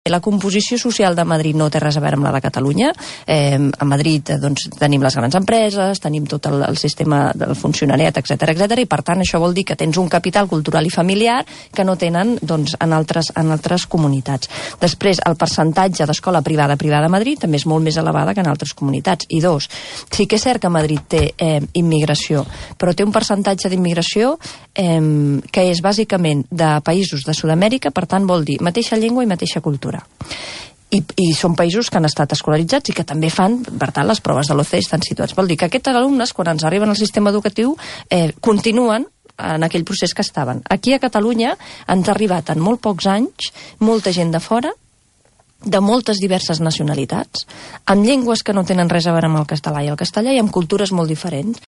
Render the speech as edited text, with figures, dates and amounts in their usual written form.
La composició social de Madrid no té res a veure amb la de Catalunya. A Madrid doncs, tenim les grans empreses, tenim tot el sistema del funcionariat, etc, i per tant això vol dir que tens un capital cultural i familiar que no tenen doncs, en altres comunitats. Després, el percentatge d'escola privada a Madrid també és molt més elevada que en altres comunitats. I dos, sí que és cert que Madrid té immigració, però té un percentatge d'immigració que és bàsicament de països de Sud-amèrica, per tant vol dir mateixa llengua i mateixa cultura. I són països que han estat escolaritzats i que també fan, per tant, les proves de l'OCDE estan situats. Vol dir que aquests alumnes, quan ens arriben al sistema educatiu, continuen en aquell procés que estaven. Aquí a Catalunya ens ha arribat en molt pocs anys molta gent de fora, de moltes diverses nacionalitats, amb llengües que no tenen res a veure amb el català i amb cultures molt diferents.